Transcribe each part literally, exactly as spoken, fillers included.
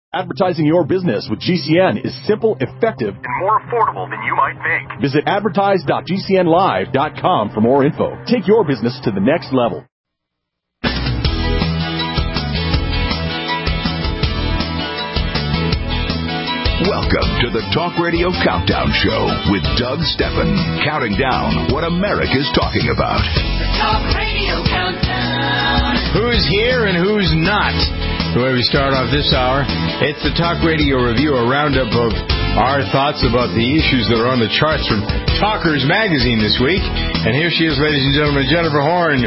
Advertising your business with G C N is simple, effective, and more affordable than you might think. Visit advertise dot g c n live dot com for more info. Take your business to the next level. Welcome to the Talk Radio Countdown Show with Doug Steffen, counting down what America's talking about. The Talk Radio Countdown. Who's here and who's not? The way we start off this hour, it's the Talk Radio Review, a roundup of our thoughts about the issues that are on the charts from Talkers Magazine this week. And here she is, ladies and gentlemen, Jennifer Horn.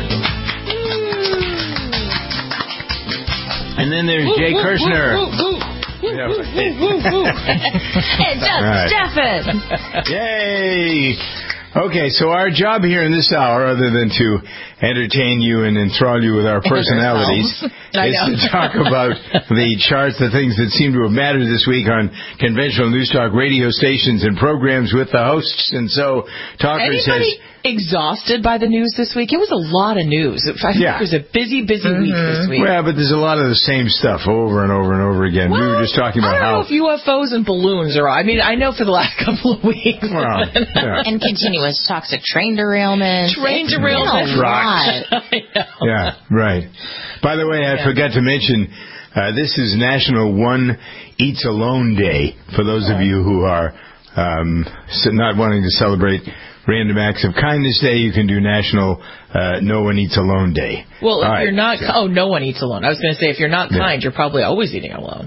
And then there's ooh, Jay ooh, Kirshner. Ooh, ooh, ooh. Yeah. And Doug Steffen. Yay! Okay, so our job here in this hour, other than to entertain you and enthrall you with our personalities, is to talk about the charts, the things that seem to have mattered this week on conventional news talk radio stations and programs with the hosts. And so, Talker says... exhausted by the news this week? It was a lot of news. I think yeah. It was a busy, busy mm-hmm. week this week. Well, but there's a lot of the same stuff over and over and over again. Well, we were just talking about how... I don't how... know if U F Os and balloons are... I mean, I know for the last couple of weeks. Well, yeah. And continuous toxic train derailments. Train derailments. Right. Yeah, right. By the way, I yeah. forgot to mention, uh, this is National One Eats Alone Day. For those of you who are um, not wanting to celebrate Random Acts of Kindness Day, you can do National uh, No One Eats Alone Day. Well, if All you're right. not... Oh, no one eats alone. I was going to say, if you're not kind, yeah. you're probably always eating alone.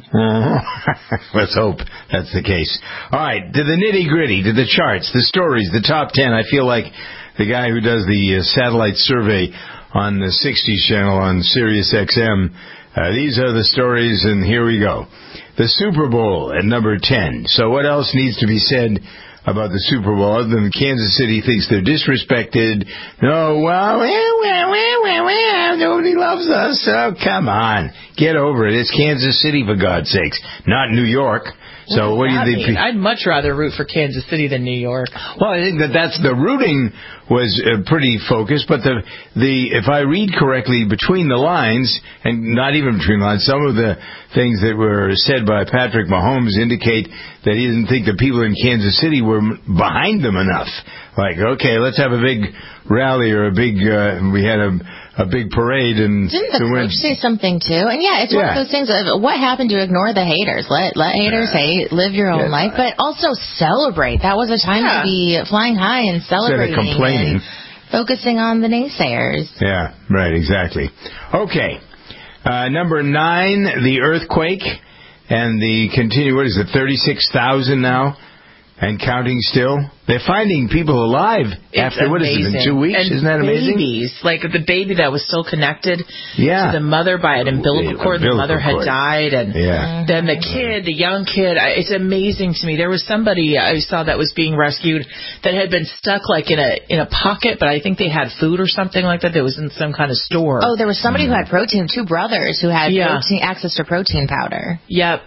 Let's hope that's the case. All right, to the nitty-gritty, to the charts, the stories, the top ten. I feel like the guy who does the uh, satellite survey on the sixties channel on Sirius X M. Uh, these are the stories, and here we go. The Super Bowl at number ten. So what else needs to be said about the Super Bowl other than Kansas City thinks they're disrespected? No, well, well, well, well, well, well, nobody loves us. Oh, come on. Get over it. It's Kansas City, for God's sakes, not New York. So what, what do you think? I'd much rather root for Kansas City than New York. Well, I think that that's the rooting was uh, pretty focused, but the the if I read correctly between the lines, and not even between the lines, some of the things that were said by Patrick Mahomes indicate that he didn't think the people in Kansas City were behind them enough. Like, okay, let's have a big rally or a big uh, we had a a big parade and didn't the coach say something too? And yeah, it's yeah. one of those things of what happened to ignore the haters. Let let haters yeah. hate, live your own yeah. life, but also celebrate. That was a time yeah. to be flying high and celebrating. Instead of complaining. Focusing on the naysayers. Yeah, right, exactly. Okay. Uh, number nine, the earthquake and the continue, what is it, thirty-six thousand now? And counting still. They're finding people alive it's after, what amazing. Is it, in two weeks? And Isn't that amazing? Babies, like the baby that was still connected yeah. to the mother by an umbilical cord. The mother had cord. died. And yeah. then the kid, the young kid, it's amazing to me. There was somebody I saw that was being rescued that had been stuck like in a in a pocket, but I think they had food or something like that. That was in some kind of store. Oh, there was somebody mm. who had protein, two brothers who had yeah. protein, access to protein powder. Yep.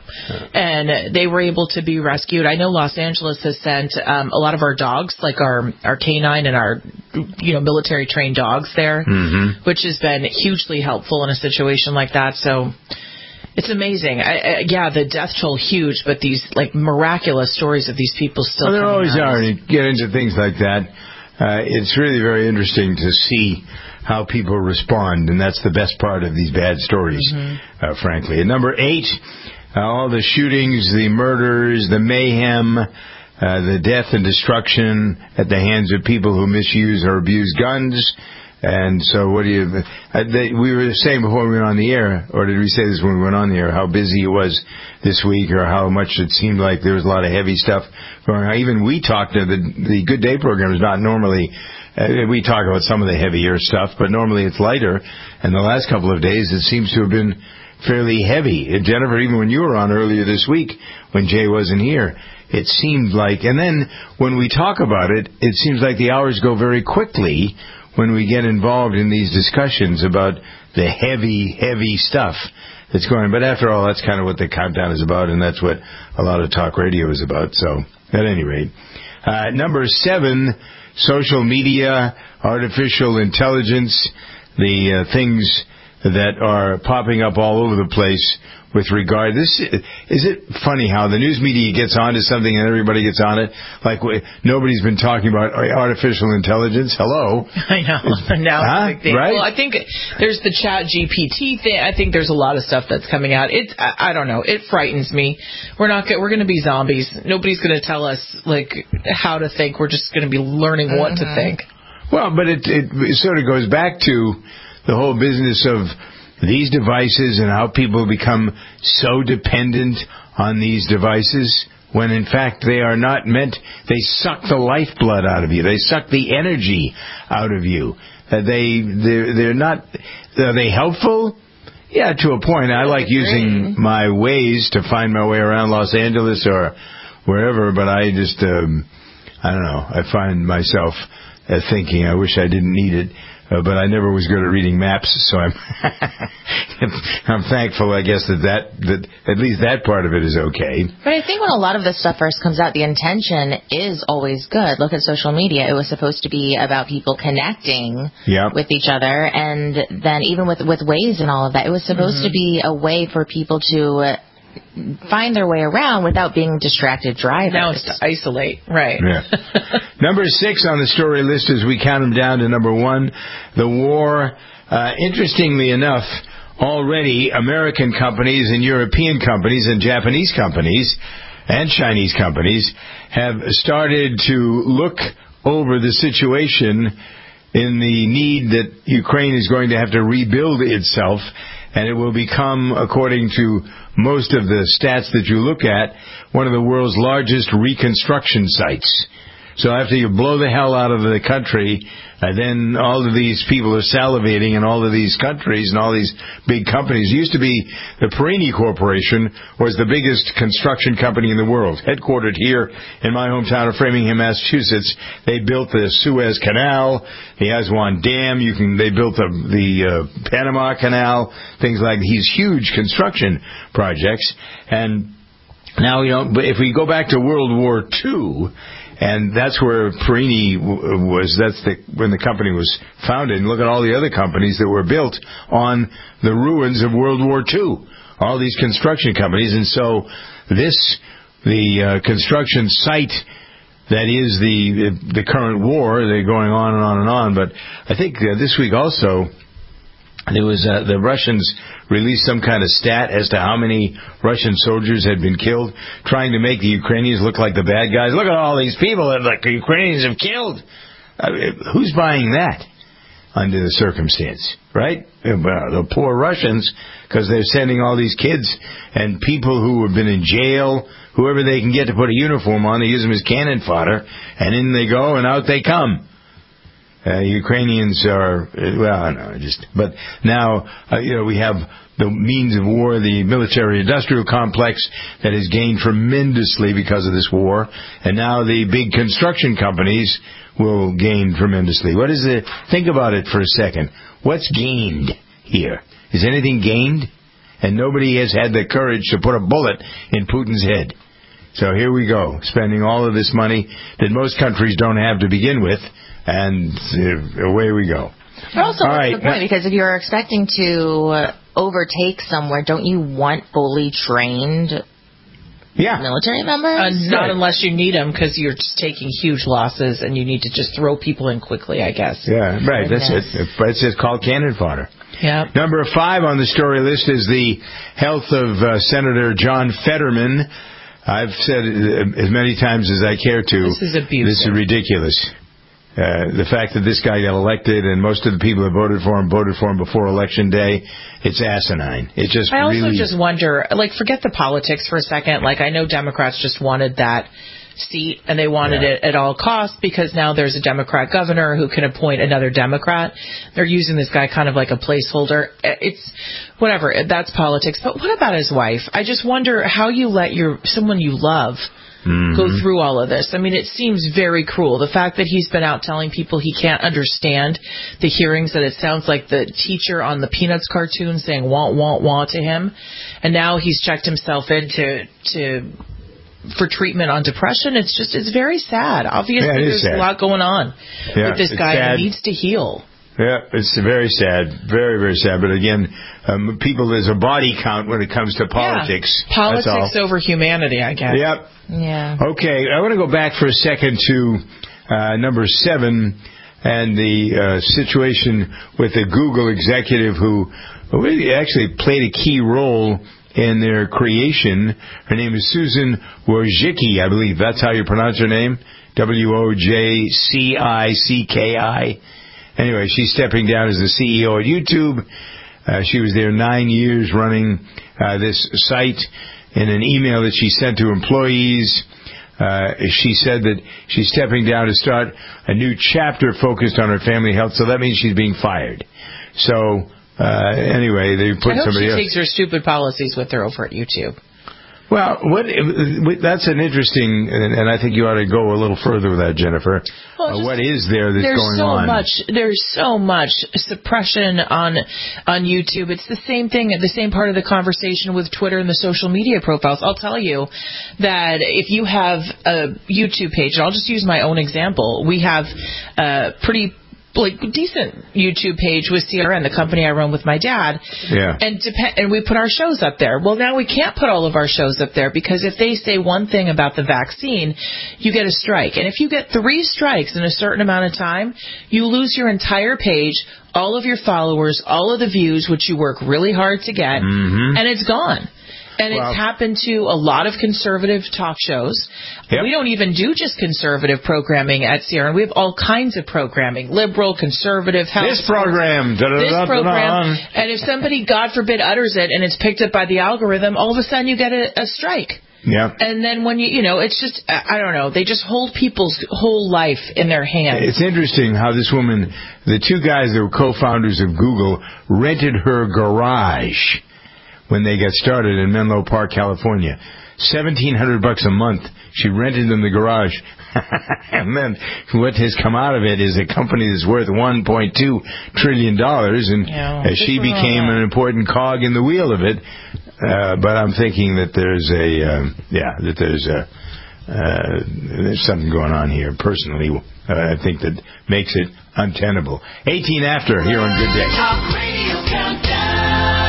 And they were able to be rescued. I know Los Angeles has sent um, a lot of our dogs, like our, our canine and our, you know, military trained dogs there, mm-hmm. which has been hugely helpful in a situation like that. So it's amazing. I, I, yeah, the death toll huge, but these like miraculous stories of these people still. Well, there always out. are. And you get into things like that. Uh, it's really very interesting to see how people respond, and that's the best part of these bad stories, mm-hmm. uh, frankly. And number eight, uh, all the shootings, the murders, the mayhem, uh, the death and destruction at the hands of people who misuse or abuse guns. And so what do you... Uh, they, we were saying before we went on the air, or did we say this when we went on the air, how busy it was this week, or how much it seemed like there was a lot of heavy stuff going on. Even we talked to the, the Good Day program is not normally... Uh, we talk about some of the heavier stuff, but normally it's lighter. And the last couple of days, it seems to have been fairly heavy. And Jennifer, even when you were on earlier this week, when Jay wasn't here, it seemed like... And then when we talk about it, it seems like the hours go very quickly when we get involved in these discussions about the heavy, heavy stuff that's going on. But after all, that's kind of what the countdown is about, and that's what a lot of talk radio is about. So, at any rate. Uh, number seven, social media, artificial intelligence, the uh, things that are popping up all over the place with regard. This is it funny how the news media gets onto something and everybody gets on it. Like nobody's been talking about artificial intelligence. Hello, I know. Now huh? it's a big thing. Right? Well, I think there's the Chat G P T thing. I think there's a lot of stuff that's coming out. It I, I don't know. It frightens me. We're not. We're going to be zombies. Nobody's going to tell us like how to think. We're just going to be learning mm-hmm. what to think. Well, but it, it it sort of goes back to the whole business of these devices and how people become so dependent on these devices when in fact they are not meant. They suck the lifeblood out of you. They suck the energy out of you. Uh, they they're, they're not. Are they helpful? Yeah, to a point. I like using my Waze to find my way around Los Angeles or wherever, but I just um, I don't know. I find myself uh, thinking I wish I didn't need it. Uh, but I never was good at reading maps, so I'm I'm thankful, I guess, that, that that at least that part of it is okay. But I think when a lot of this stuff first comes out, the intention is always good. Look at social media; it was supposed to be about people connecting yep. with each other, and then even with with Waze and all of that, it was supposed mm-hmm. to be a way for people to find their way around without being distracted drivers. Now it's to isolate, right. Yeah. Number six on the story list as we count them down to number one, the war. Uh, interestingly enough, already American companies and European companies and Japanese companies and Chinese companies have started to look over the situation in the need that Ukraine is going to have to rebuild itself, and it will become, according to most of the stats that you look at, one of the world's largest reconstruction sites. So after you blow the hell out of the country, and then all of these people are salivating in all of these countries and all these big companies. It used to be the Perini Corporation was the biggest construction company in the world, headquartered here in my hometown of Framingham, Massachusetts. They built the Suez Canal, the Aswan Dam. You can they built the, the uh, Panama Canal, things like these huge construction projects. And now, you know, if we go back to World War Two. And that's where Perini was, that's the, when the company was founded. And look at all the other companies that were built on the ruins of World War Two. All these construction companies. And so this, the uh, construction site that is the, the current war, they're going on and on and on. But I think uh, this week also, there was uh, the Russians released some kind of stat as to how many Russian soldiers had been killed, trying to make the Ukrainians look like the bad guys. Look at all these people that like the Ukrainians have killed. Uh, who's buying that under the circumstance, right? Well, the poor Russians, because they're sending all these kids and people who have been in jail, whoever they can get to put a uniform on, they use them as cannon fodder, and in they go and out they come. Uh, Ukrainians are, well, no, just, but now, uh, you know, we have the means of war, the military-industrial complex that has gained tremendously because of this war, and now the big construction companies will gain tremendously. What is it? Think about it for a second. What's gained here? Is anything gained? And nobody has had the courage to put a bullet in Putin's head. So here we go, spending all of this money that most countries don't have to begin with, and uh, away we go. But also, all what's right. the point? Because if you're expecting to overtake somewhere, don't you want fully trained yeah. military members? Uh, not unless you need them, because you're just taking huge losses, and you need to just throw people in quickly, I guess. Yeah, right. That's it. It's just called cannon fodder. Yeah. Number five on the story list is the health of uh, Senator John Fetterman. I've said it as many times as I care to. This is abusive. This is ridiculous. Uh, the fact that this guy got elected and most of the people that voted for him voted for him before Election Day, it's asinine. It just I also really... just wonder, like, forget the politics for a second. Like, I know Democrats just wanted that seat, and they wanted yeah. it at all costs because now there's a Democrat governor who can appoint another Democrat. They're using this guy kind of like a placeholder. It's whatever. That's politics. But what about his wife? I just wonder how you let your someone you love mm-hmm. go through all of this. I mean, it seems very cruel. The fact that he's been out telling people he can't understand the hearings, that it sounds like the teacher on the Peanuts cartoon saying wah, wah, wah to him. And now he's checked himself into to for treatment on depression. It's just, it's very sad. Obviously, yeah, there's sad. a lot going on yeah, with this guy sad. who needs to heal. Yeah, it's very sad. Very, very sad. But again, um, people, there's a body count when it comes to politics. Yeah. Politics over humanity, I guess. Yep. Yeah. Okay, I want to go back for a second to uh, number seven and the uh, situation with the Google executive who really actually played a key role in their creation. Her name is Susan Wojcicki, I believe. That's how you pronounce her name? W O J C I C K I. Anyway, she's stepping down as the C E O at YouTube. Uh, she was there nine years running uh, this site. In an email that she sent to employees, uh, she said that she's stepping down to start a new chapter focused on her family health. So that means she's being fired. So... Uh, anyway, they put I hope somebody she else. takes her stupid policies with her over at YouTube. Well, what that's an interesting, and, and I think you ought to go a little further with that, Jennifer. Well, uh, what is there that's there's going so on? Much, there's so much suppression on on YouTube. It's the same thing, the same part of the conversation with Twitter and the social media profiles. I'll tell you that if you have a YouTube page, and I'll just use my own example, we have a pretty like decent YouTube page with C R N, the company I run with my dad. Yeah. And dep- and we put our shows up there. Well, now we can't put all of our shows up there because if they say one thing about the vaccine, you get a strike. And if you get three strikes in a certain amount of time, you lose your entire page, all of your followers, all of the views, which you work really hard to get, mm-hmm. and it's gone. And well, it's happened to a lot of conservative talk shows. Yep. We don't even do just conservative programming at C R N. We have all kinds of programming, liberal, conservative, health. This program. This program. And if somebody, God forbid, utters it and it's picked up by the algorithm, all of a sudden you get a, a strike. Yeah. And then when you, you know, it's just, I don't know, they just hold people's whole life in their hands. It's interesting how this woman, the two guys that were co-founders of Google, rented her garage when they got started in Menlo Park, California. seventeen hundred bucks a month. She rented them the garage. And then what has come out of it is a company that's worth one point two trillion dollars, and yeah, uh, she became an important cog in the wheel of it. Uh, but I'm thinking that there's a, um, yeah, that there's a, uh, there's something going on here. Personally, uh, I think that makes it untenable. eighteen after here on Good Day. Talk Radio Countdown.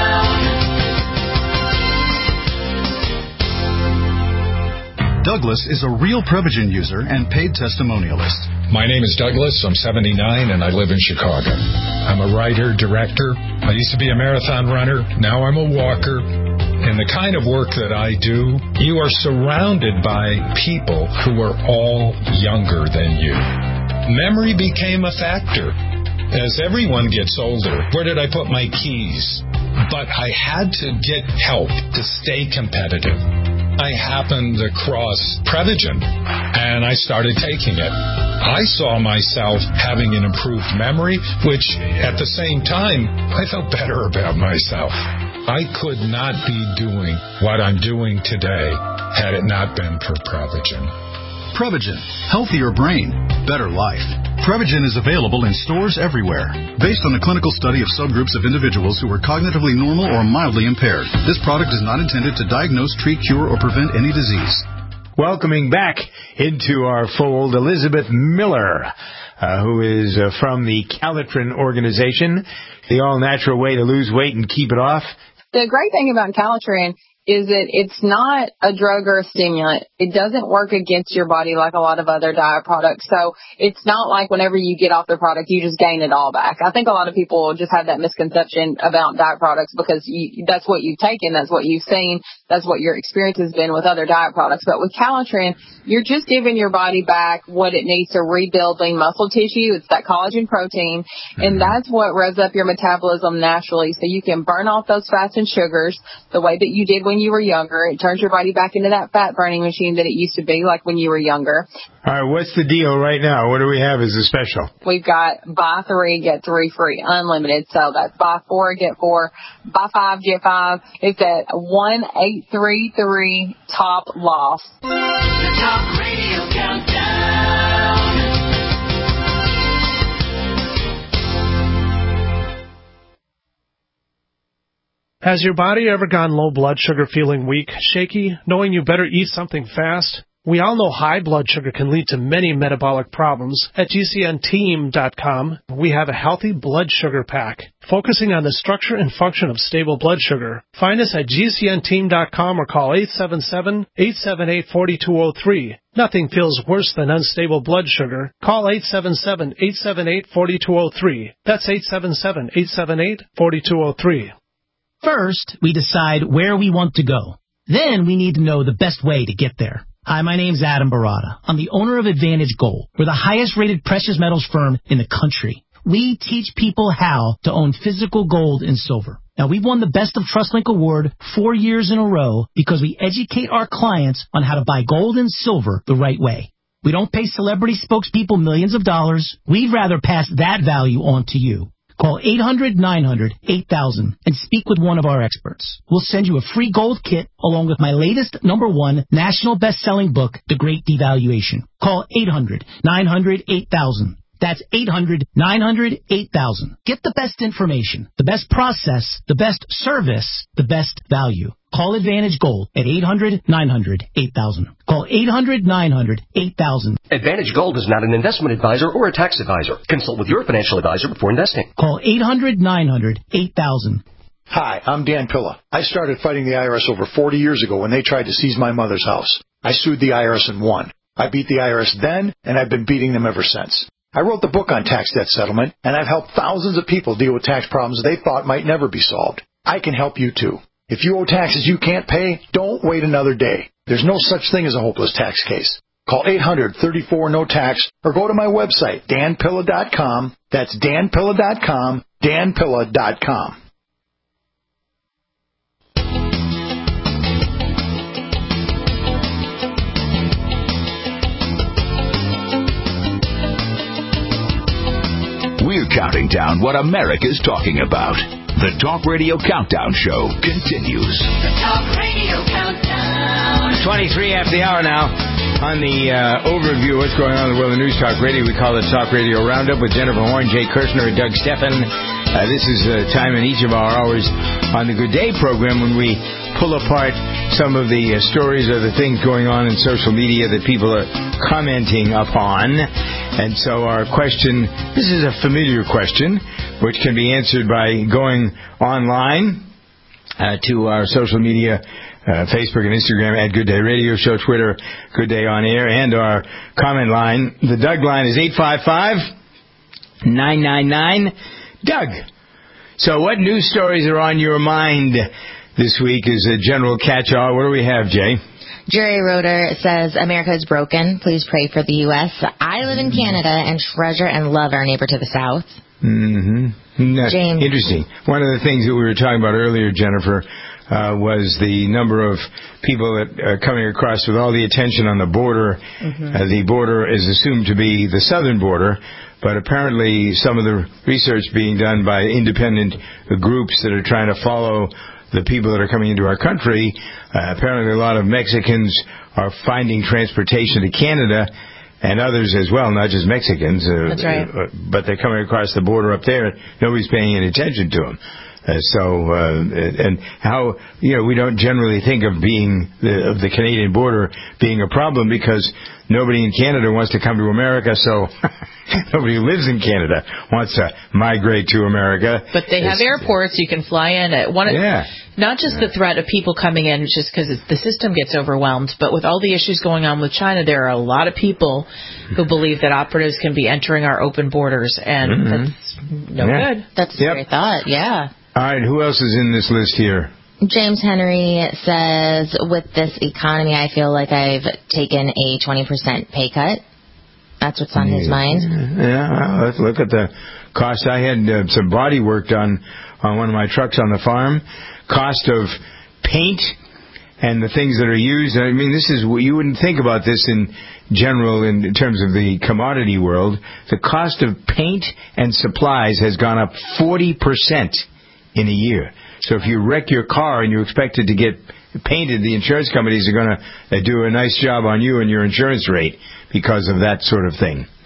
Douglas is a real Prevagen user and paid testimonialist. My name is Douglas. I'm seventy-nine and I live in Chicago. I'm a writer, director. I used to be a marathon runner. Now I'm a walker. And the kind of work that I do, you are surrounded by people who are all younger than you. Memory became a factor. As everyone gets older, where did I put my keys? But I had to get help to stay competitive. I happened across Prevagen, and I started taking it. I saw myself having an improved memory, which, at the same time, I felt better about myself. I could not be doing what I'm doing today had it not been for Prevagen. Prevagen. Healthier brain, better life. Prevagen is available in stores everywhere. Based on a clinical study of subgroups of individuals who were cognitively normal or mildly impaired, this product is not intended to diagnose, treat, cure, or prevent any disease. Welcoming back into our fold Elizabeth Miller, uh, who is uh, from the Calitrin organization, the all-natural way to lose weight and keep it off. The great thing about Calitrin is that it's not a drug or a stimulant. It doesn't work against your body like a lot of other diet products. So it's not like whenever you get off the product, you just gain it all back. I think a lot of people just have that misconception about diet products because you, that's what you've taken, that's what you've seen, that's what your experience has been with other diet products. But with Calitrin, you're just giving your body back what it needs to rebuild lean muscle tissue. It's that collagen protein, and that's what revs up your metabolism naturally so you can burn off those fats and sugars the way that you did when you were younger. It turns your body back into that fat burning machine that it used to be like when you were younger. All right, what's the deal right now? What do we have as a special? We've got buy three, get three free, unlimited. So that's buy four, get four, buy five, get five. It's at one eight three three top loss. The Talk Radio Countdown. Has your body ever gone low blood sugar, feeling weak, shaky, knowing you better eat something fast? We all know high blood sugar can lead to many metabolic problems. At G C N team dot com, we have a healthy blood sugar pack, focusing on the structure and function of stable blood sugar. Find us at G C N team dot com or call eight seven seven, eight seven eight, four two zero three. Nothing feels worse than unstable blood sugar. Call eight seven seven, eight seven eight, four two zero three. That's eight seven seven, eight seven eight, four two zero three. First, we decide where we want to go. Then we need to know the best way to get there. Hi, my name's Adam Barada. I'm the owner of Advantage Gold. We're the highest-rated precious metals firm in the country. We teach people how to own physical gold and silver. Now, we've won the Best of TrustLink Award four years in a row because we educate our clients on how to buy gold and silver the right way. We don't pay celebrity spokespeople millions of dollars. We'd rather pass that value on to you. Call eight hundred, nine hundred, eight thousand and speak with one of our experts. We'll send you a free gold kit along with my latest number one national best-selling book, The Great Devaluation. Call eight hundred, nine hundred, eight thousand. That's eight hundred, nine hundred, eight thousand. Get the best information, the best process, the best service, the best value. Call Advantage Gold at eight hundred, nine hundred, eight thousand. Call eight hundred, nine hundred, eight thousand. Advantage Gold is not an investment advisor or a tax advisor. Consult with your financial advisor before investing. Call eight hundred, nine hundred, eight thousand. Hi, I'm Dan Pilla. I started fighting the I R S over forty years ago when they tried to seize my mother's house. I sued the I R S and won. I beat the I R S then, and I've been beating them ever since. I wrote the book on tax debt settlement, and I've helped thousands of people deal with tax problems they thought might never be solved. I can help you, too. If you owe taxes you can't pay, don't wait another day. There's no such thing as a hopeless tax case. Call eight hundred, thirty-four, no tax or go to my website, dan pilla dot com. That's dan pilla dot com, dan pilla dot com. We're counting down what America's talking about. The Talk Radio Countdown Show continues. The Talk Radio Countdown. twenty-three after the hour now. On the uh, overview of what's going on in the world of News Talk Radio, we call it Talk Radio Roundup with Jennifer Horn, Jay Kirshner, and Doug Steffen. Uh, this is a time in each of our hours on the Good Day program when we pull apart some of the uh, stories or the things going on in social media that people are commenting upon. And so our question, this is a familiar question, which can be answered by going online uh, to our social media, uh, Facebook and Instagram at Good Day Radio Show, Twitter, Good Day On Air, and our comment line. The Doug line is eight five five, nine nine nine, Doug. So what news stories are on your mind this week is a general catch-all. What do we have, Jay? Jerry Roeder says, America is broken. Please pray for the U S I live in Canada and treasure and love our neighbor to the south. Mm-hmm. No, James. Interesting. One of the things that we were talking about earlier, Jennifer, uh, was the number of people that are coming across with all the attention on the border. Mm-hmm. Uh, the border is assumed to be the southern border, but apparently some of the research being done by independent groups that are trying to follow the people that are coming into our country, uh, apparently a lot of Mexicans are finding transportation to Canada, and others as well, not just Mexicans. Uh, That's right. Uh, but they're coming across the border up there. Nobody's paying any attention to them. Uh, so, uh, and how, you know, we don't generally think of being, the, of the Canadian border being a problem because nobody in Canada wants to come to America, so nobody who lives in Canada wants to migrate to America. But they have it's, airports you can fly in at. One, yeah. Not just yeah. the threat of people coming in just because the system gets overwhelmed, but with all the issues going on with China, there are a lot of people who believe that operatives can be entering our open borders, and mm-hmm. that's no yeah. good. That's a yep. great thought, yeah. All right, who else is in this list here? James Henry says, with this economy, I feel like I've taken a twenty percent pay cut. That's what's on his mind. Yeah, let's look at the cost. I had uh, some body work done on one of my trucks on the farm. Cost of paint and the things that are used. I mean, this is, you wouldn't think about this in general in, in terms of the commodity world. The cost of paint and supplies has gone up forty percent in a year. So if you wreck your car and you expect it to get painted, the insurance companies are going to uh, do a nice job on you and your insurance rate because of that sort of thing.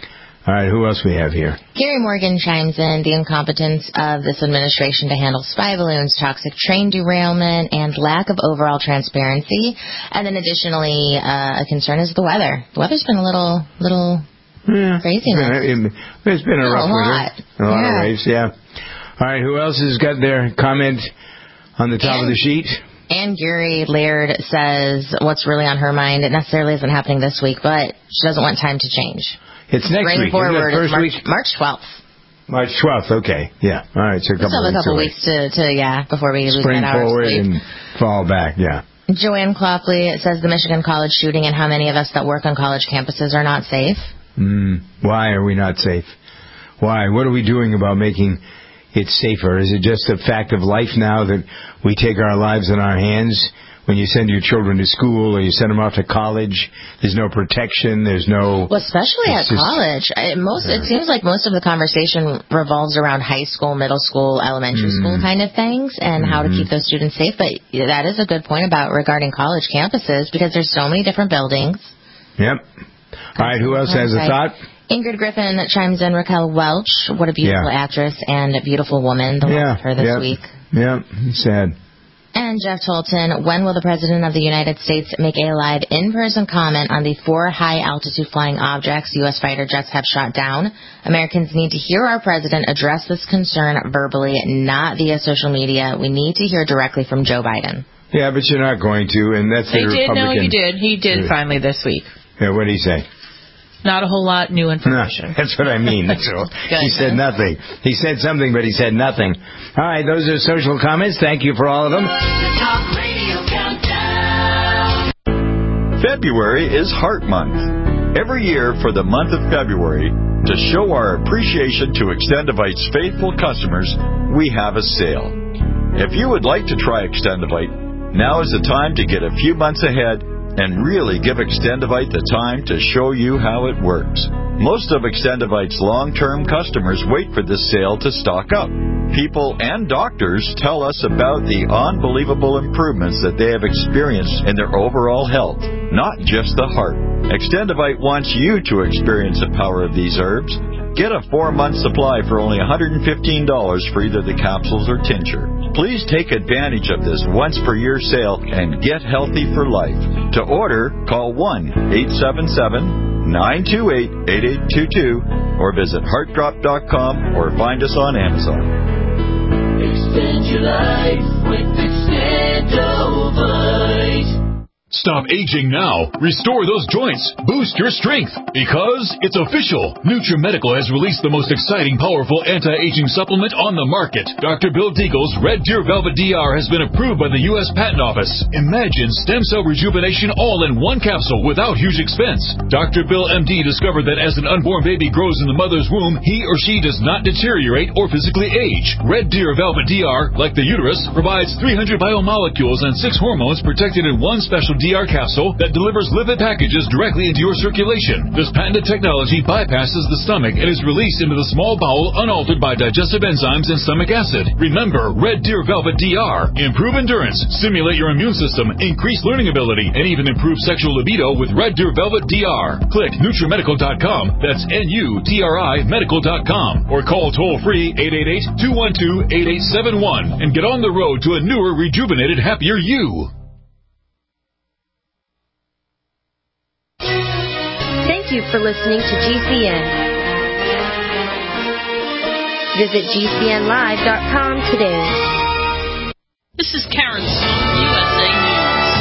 All right, who else we have here? Gary Morgan chimes in, the incompetence of this administration to handle spy balloons, toxic train derailment, and lack of overall transparency. And then additionally, uh, a concern is the weather. The weather's been a little, little yeah, craziness. It's been a rough winter. A lot yeah. of waves, yeah. All right, who else has got their comment on the top and, of the sheet? And Gary Laird says what's really on her mind. It necessarily isn't happening this week, but she doesn't want time to change. It's next Bring week. Forward, Isn't it first March, week? March twelfeth. March twelfth, okay. Yeah. All right, so a couple, Still have a couple weeks, weeks to, to, yeah, before we lose Spring that hour of forward sleep. and fall back, yeah. Joanne Cloppley says the Michigan college shooting and how many of us that work on college campuses are not safe. Mm, why are we not safe? Why? What are we doing about making it safer? Is it just a fact of life now that we take our lives in our hands? When you send your children to school or you send them off to college, there's no protection, there's no... Well, especially at just, college. I, most yeah. It seems like most of the conversation revolves around high school, middle school, elementary mm. school kind of things and mm-hmm. how to keep those students safe. But that is a good point about regarding college campuses because there's so many different buildings. Yep. All right, who else has a thought? Ingrid Griffin chimes in. Raquel Welch, what a beautiful yeah. actress and a beautiful woman. The yeah. loss of her this yep. week. Yeah, sad. And Jeff Tolton, when will the President of the United States make a live in-person comment on the four high-altitude flying objects U S fighter jets have shot down? Americans need to hear our President address this concern verbally, not via social media. We need to hear directly from Joe Biden. Yeah, but you're not going to, and that's they the did, Republican... No, he did. He did finally this week. Yeah, what did he say? Not a whole lot new information. No, that's what I mean. So he said nothing. He said something, but he said nothing. All right, those are social comments. Thank you for all of them. The Talk Radio Countdown. February is Heart Month. Every year for the month of February, to show our appreciation to Extendivite's faithful customers, we have a sale. If you would like to try Extendivite, now is the time to get a few months ahead and really give Extendivite the time to show you how it works. Most of Extendivite's long-term customers wait for this sale to stock up. People and doctors tell us about the unbelievable improvements that they have experienced in their overall health, not just the heart. Extendivite wants you to experience the power of these herbs. Get a four-month supply for only one hundred fifteen dollars for either the capsules or tincture. Please take advantage of this once-per-year sale and get healthy for life. To order, call one eight seven seven, nine two eight, eight eight two two or visit heart drop dot com or find us on Amazon. Extend your life with Extendivite. Stop aging now. Restore those joints. Boost your strength. Because it's official. NutriMedical has released the most exciting, powerful anti-aging supplement on the market. Doctor Bill Deagle's Red Deer Velvet D R has been approved by the U S Patent Office. Imagine stem cell rejuvenation all in one capsule without huge expense. Doctor Bill M D discovered that as an unborn baby grows in the mother's womb, he or she does not deteriorate or physically age. Red Deer Velvet D R, like the uterus, provides three hundred biomolecules and six hormones protected in one special D R capsule that delivers lipid packages directly into your circulation. This patented technology bypasses the stomach and is released into the small bowel unaltered by digestive enzymes and stomach acid. Remember, Red Deer Velvet D R. Improve endurance, stimulate your immune system, increase learning ability, and even improve sexual libido with Red Deer Velvet D R. Click NutriMedical dot com, that's N U T R I medical dot com, or call toll-free eight eight eight, two one two, eight eight seven one and get on the road to a newer, rejuvenated, happier you. Thank you for listening to G C N. Visit G C N live dot com today. This is Karen Stone, U S A News.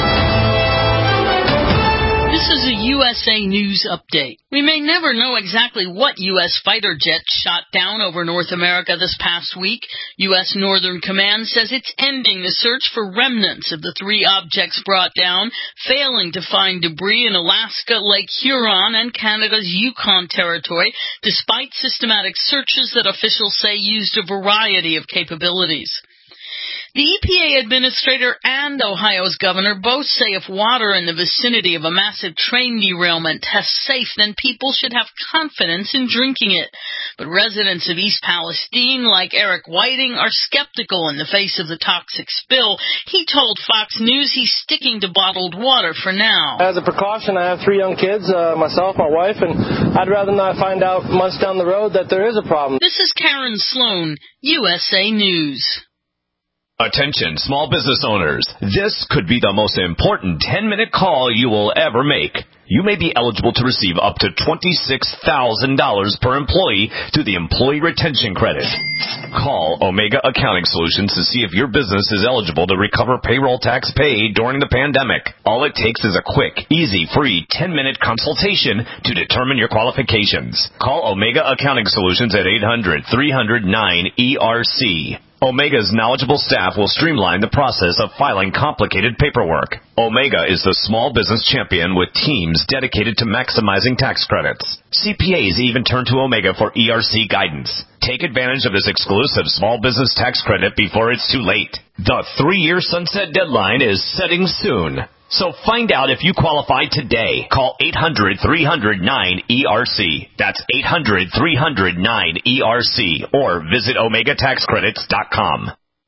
This is a U S A News update. We may never know exactly what U S fighter jets shot down over North America this past week. U S Northern Command says it's ending the search for remnants of the three objects brought down, failing to find debris in Alaska, Lake Huron, and Canada's Yukon Territory, despite systematic searches that officials say used a variety of capabilities. The E P A administrator and Ohio's governor both say if water in the vicinity of a massive train derailment tests safe, then people should have confidence in drinking it. But residents of East Palestine, like Eric Whiting, are skeptical in the face of the toxic spill. He told Fox News he's sticking to bottled water for now. As a precaution, I have three young kids, uh, myself, my wife, and I'd rather not find out months down the road that there is a problem. This is Karen Sloan, U S A News. Attention, small business owners. This could be the most important ten-minute call you will ever make. You may be eligible to receive up to twenty-six thousand dollars per employee through the Employee Retention Credit. Call Omega Accounting Solutions to see if your business is eligible to recover payroll tax paid during the pandemic. All it takes is a quick, easy, free ten-minute consultation to determine your qualifications. Call Omega Accounting Solutions at eight hundred, three hundred, nine E R C. Omega's knowledgeable staff will streamline the process of filing complicated paperwork. Omega is the small business champion with teams dedicated to maximizing tax credits. C P As even turn to Omega for E R C guidance. Take advantage of this exclusive small business tax credit before it's too late. The three-year sunset deadline is setting soon. So find out if you qualify today. Call eight hundred, three hundred, nine E R C. That's eight hundred, three hundred, nine E R C. Or visit omega tax credits dot com.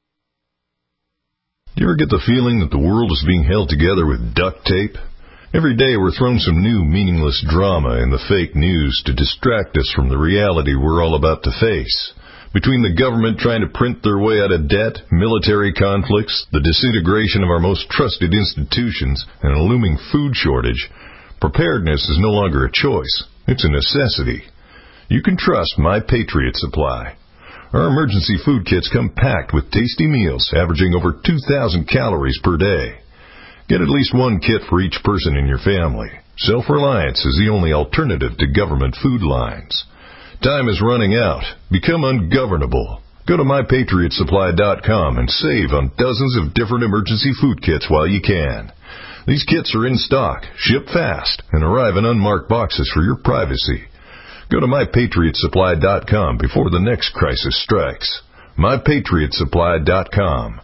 Do you ever get the feeling that the world is being held together with duct tape? Every day we're thrown some new meaningless drama in the fake news to distract us from the reality we're all about to face. Between the government trying to print their way out of debt, military conflicts, the disintegration of our most trusted institutions, and a looming food shortage, preparedness is no longer a choice. It's a necessity. You can trust My Patriot Supply. Our emergency food kits come packed with tasty meals averaging over two thousand calories per day. Get at least one kit for each person in your family. Self-reliance is the only alternative to government food lines. Time is running out. Become ungovernable. Go to my patriot supply dot com and save on dozens of different emergency food kits while you can. These kits are in stock, ship fast, and arrive in unmarked boxes for your privacy. Go to my patriot supply dot com before the next crisis strikes. my patriot supply dot com.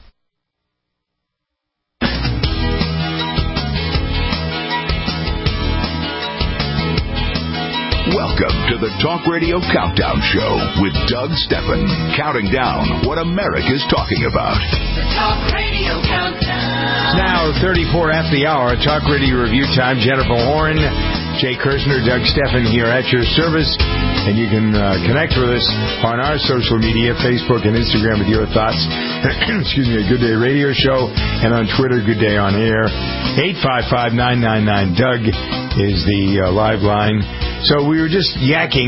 Welcome to the Talk Radio Countdown Show with Doug Steffen, counting down what America's talking about. The Talk Radio Countdown. Now, thirty-four after the hour, Talk Radio Review Time. Jennifer Horn, Jay Kirshner, Doug Steffen here at your service. And you can uh, connect with us on our social media, Facebook and Instagram, with your thoughts. Excuse me, a Good Day Radio Show. And on Twitter, Good Day On Air. eight five five, nine nine nine, Doug is the uh, live line. So we were just yakking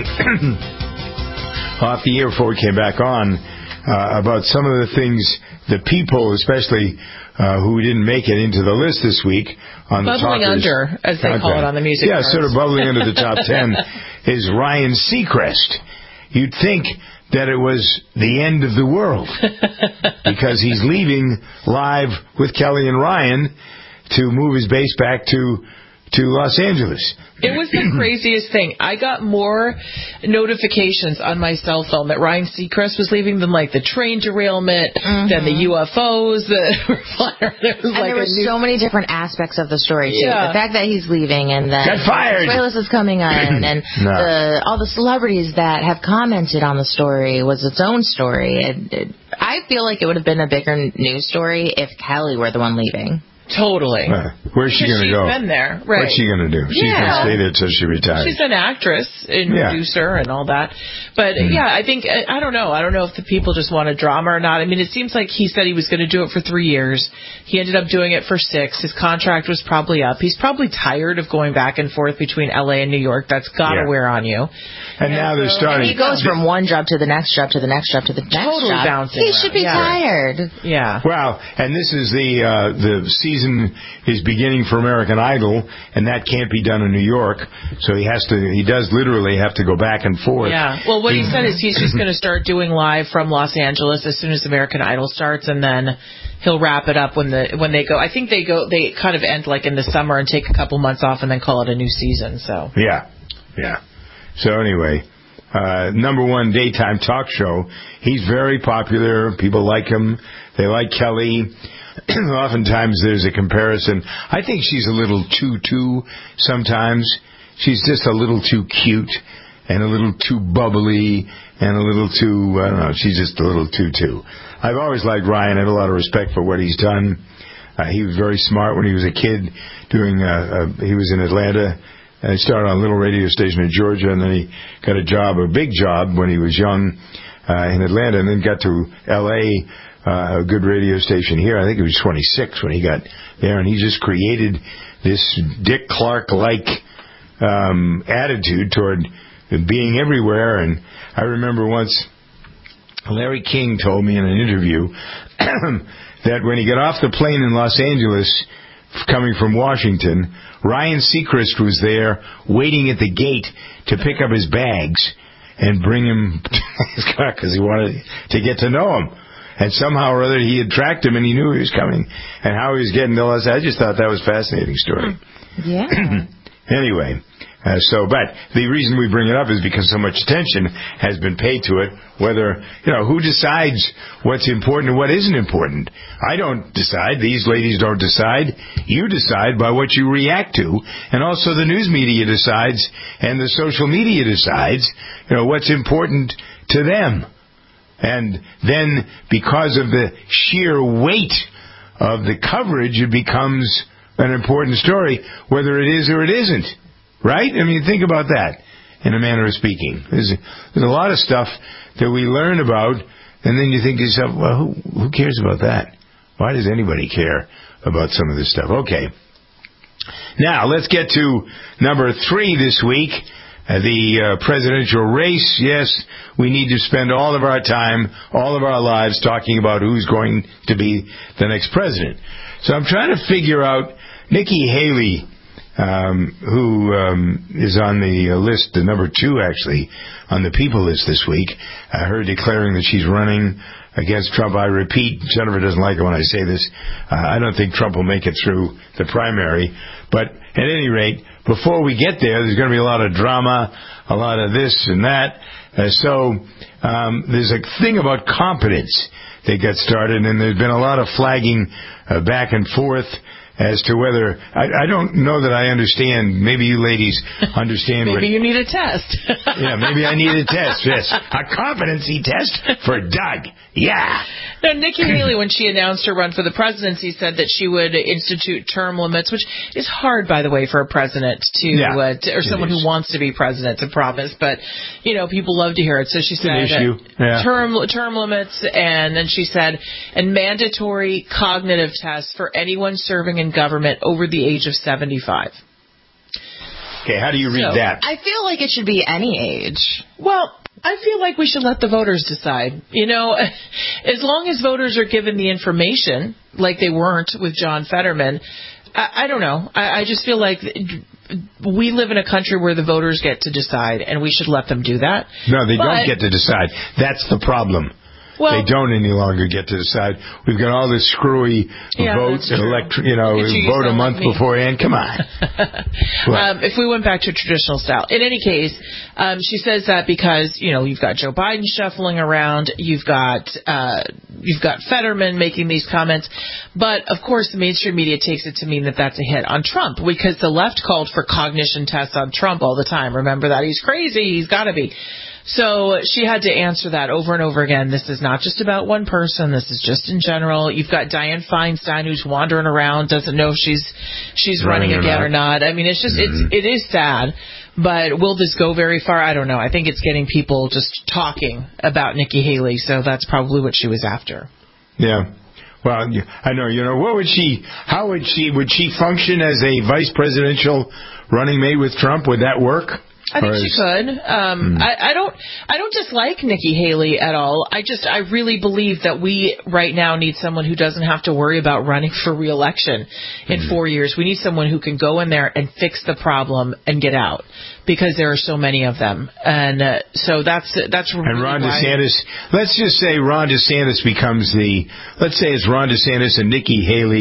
off the air before we came back on uh, about some of the things that people, especially uh, who didn't make it into the list this week on the bubbling Talkers under, as they call it on the music. Yeah, cards. sort of bubbling under the top ten is Ryan Seacrest. You'd think that it was the end of the world because he's leaving live with Kelly and Ryan to move his base back to to Los Angeles. It was the craziest thing. I got more notifications on my cell phone that Ryan Seacrest was leaving than like the train derailment, mm-hmm. than the U F Os that were flying. There was and like there were new... so many different aspects of the story too. Yeah. The fact that he's leaving and that Got fired. Venezuela's is coming on and no. the, all the celebrities that have commented on the story was its own story. It, it, I feel like it would have been a bigger news story if Kelly were the one leaving. Totally. Uh, where's she going to go? She's been there, right? What's she going to do? She's yeah. going to stay there until she retires. She's an actress and yeah. producer and all that. But, mm. yeah, I think, I, I don't know. I don't know if the people just want a drama or not. I mean, it seems like he said he was going to do it for three years. He ended up doing it for six. His contract was probably up. He's probably tired of going back and forth between L A and New York. That's got to yeah. wear on you. And, and now they're starting. And he goes from one job to the next job to the next job to the next totally job. Bouncing he around. should be yeah. tired. Yeah. Wow. And this is the uh, the season is beginning for American Idol, and that can't be done in New York. So he has to. He does literally have to go back and forth. Yeah. Well, what he said is he's just going to start doing live from Los Angeles as soon as American Idol starts, and then he'll wrap it up when the when they go. I think they go. They kind of end like in the summer and take a couple months off, and then call it a new season. So. Yeah. Yeah. So anyway. uh, number one daytime talk show. He's very popular. People like him. They like Kelly. Oftentimes there's a comparison. I think she's a little too, too sometimes. She's just a little too cute and a little too bubbly and a little too, I don't know, she's just a little too, too. I've always liked Ryan. I have a lot of respect for what he's done. Uh, he was very smart when he was a kid doing, uh, uh, he was in Atlanta. And he started on a little radio station in Georgia, and then he got a job, a big job when he was young uh, in Atlanta, and then got to L A, uh, a good radio station here. I think he was twenty-six when he got there, and he just created this Dick Clark-like um, attitude toward being everywhere. And I remember once Larry King told me in an interview that when he got off the plane in Los Angeles coming from Washington, Ryan Seacrest was there waiting at the gate to pick up his bags and bring him to his car because he wanted to get to know him. And somehow or other he had tracked him and he knew he was coming and how he was getting to Los Angeles. I just thought that was a fascinating story. Yeah. Anyway, uh, so, but the reason we bring it up is because so much attention has been paid to it, whether, you know, who decides what's important and what isn't important. I don't decide. These ladies don't decide. You decide by what you react to, and also the news media decides, and the social media decides, you know, what's important to them. And then, because of the sheer weight of the coverage, it becomes an important story, whether it is or it isn't. Right? I mean, think about that in a manner of speaking. There's a, there's a lot of stuff that we learn about, and then you think to yourself, well, who, who cares about that? Why does anybody care about some of this stuff? Okay. Now, let's get to number three this week, uh, the uh, presidential race. Yes, we need to spend all of our time, all of our lives talking about who's going to be the next president. So I'm trying to figure out Nikki Haley, Um, who um, is on the uh, list, the number two actually, on the people list this week. Uh, her declaring that she's running against Trump. I repeat, Jennifer doesn't like it when I say this. Uh, I don't think Trump will make it through the primary. But at any rate, before we get there, there's going to be a lot of drama, a lot of this and that. Uh, so um, there's a thing about competence that got started, and there's been a lot of flagging uh, back and forth as to whether, I, I don't know that I understand, maybe you ladies understand. Maybe what, you need a test. Yeah, maybe I need a test, yes. A competency test for Doug. Yeah. Now, Nikki Haley, when she announced her run for the presidency, said that she would institute term limits, which is hard, by the way, for a president to, yeah, uh, to or someone who wants to be president to promise. But, you know, people love to hear it. So she it's said an issue. Yeah. term term limits, and then she said, and mandatory cognitive tests for anyone serving in government over the age of seventy-five. Okay, how do you read so, that? I feel like it should be any age. Well, I feel like we should let the voters decide. You know, as long as voters are given the information, like they weren't with John Fetterman, I, I don't know. I, I just feel like we live in a country where the voters get to decide, and we should let them do that. No, they but, don't get to decide. That's the problem. Well, they don't any longer get to decide. We've got all this screwy yeah, vote, elect, you know, you vote a month like beforehand. Come on. um, if we went back to traditional style. In any case, um, she says that because, you know, you've got Joe Biden shuffling around, you've got uh, you've got Fetterman making these comments, but of course the mainstream media takes it to mean that that's a hit on Trump, because the left called for cognition tests on Trump all the time. Remember that? He's crazy. He's got to be. So she had to answer that over and over again. This is not just about one person. This is just in general. You've got Dianne Feinstein, who's wandering around, doesn't know if she's she's running, running again or not. I mean, it's just mm-hmm. it's it is sad. But will this go very far? I don't know. I think it's getting people just talking about Nikki Haley. So that's probably what she was after. Yeah. Well, I know. You know, what would she? How would she? Would she function as a vice presidential running mate with Trump? Would that work? I think she could. Um, hmm. I, I don't. I don't dislike Nikki Haley at all. I just. I really believe that we right now need someone who doesn't have to worry about running for re-election in hmm. four years. We need someone who can go in there and fix the problem and get out, because there are so many of them. And uh, so that's that's. Really and Ron why DeSantis. Let's just say Ron DeSantis becomes the. Let's say it's Ron DeSantis and Nikki Haley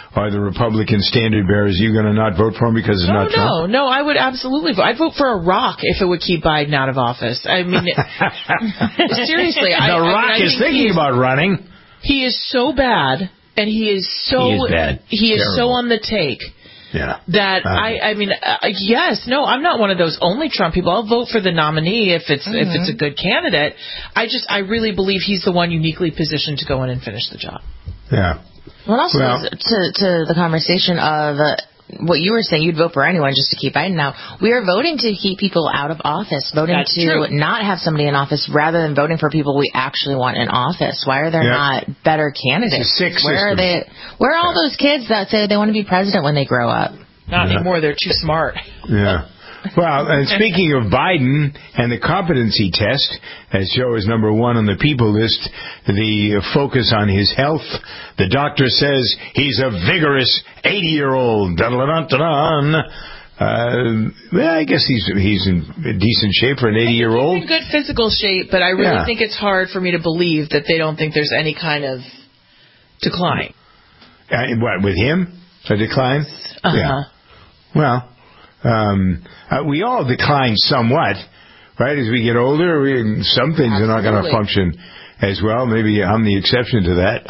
are the Republican standard bearers. Are you going to not vote for him because it's no, not Trump? No, no, I would absolutely vote. I'd vote for a rock if it would keep Biden out of office. I mean, seriously. The I, Rock I mean, I is thinking is, about running. He is so bad, and he is so he is, bad. He is Terrible. so on the take. Yeah. That uh, I, I mean, uh, yes, no, I'm not one of those only Trump people. I'll vote for the nominee if it's mm-hmm. if it's a good candidate. I just, I really believe he's the one uniquely positioned to go in and finish the job. Yeah. Well, also well, to to the conversation of uh, what you were saying, you'd vote for anyone just to keep Biden out. We are voting to keep people out of office, voting That's to true. not have somebody in office rather than voting for people we actually want in office. Why are there yeah. not better candidates? It's a sick where system. are they? Where are all those kids that say they want to be president when they grow up? Not yeah. anymore. They're too smart. Yeah. Well, and speaking of Biden and the competency test, as Joe is number one on the people list, the focus on his health. The doctor says he's a vigorous eighty-year-old. Dun-dun-dun-dun. Uh, well, I guess he's he's in decent shape for an eighty-year-old. He's in good physical shape, but I really Yeah. think it's hard for me to believe that they don't think there's any kind of decline. Uh, what, with him? A decline? Uh-huh. Yeah. Well, um, uh, we all decline somewhat, right? As we get older, we, some things Absolutely. are not going to function as well. Maybe I'm the exception to that.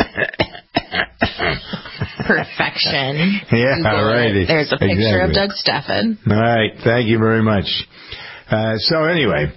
Perfection. Yeah, Google right. It. There's a picture Exactly. of Doug Steffen. All right. Thank you very much. Uh, so anyway,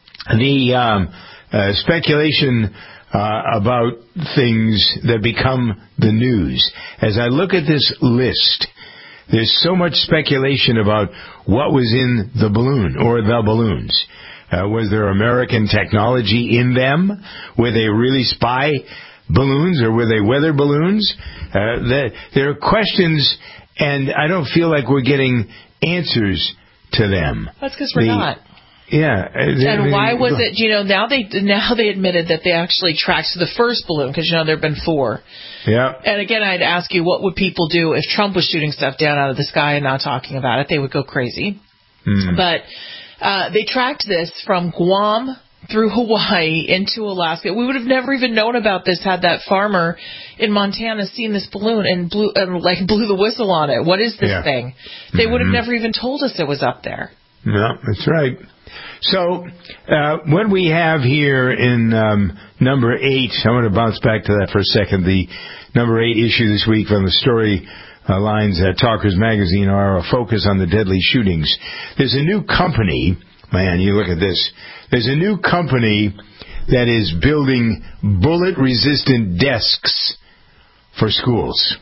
the um, uh, speculation uh, about things that become the news. As I look at this list, there's so much speculation about what was in the balloon or the balloons. Uh, was there American technology in them? Were they really spy balloons or were they weather balloons? Uh, the, there are questions, and I don't feel like we're getting answers to them. That's because we're The- not. Yeah. And why was it, you know, now they now they admitted that they actually tracked the first balloon, because, you know, there have been four. Yeah. And again, I'd ask you, what would people do if Trump was shooting stuff down out of the sky and not talking about it? They would go crazy. Mm. But uh, they tracked this from Guam through Hawaii into Alaska. We would have never even known about this had that farmer in Montana seen this balloon and blew and like blew the whistle on it. What is this Yeah. thing? They Mm-hmm. would have never even told us it was up there. No, that's right. So, uh, what we have here in um, number eight, I want to bounce back to that for a second. The number eight issue this week from the story uh, lines at Talkers Magazine are a focus on the deadly shootings. There's a new company, man, you look at this. There's a new company that is building bullet-resistant desks for schools.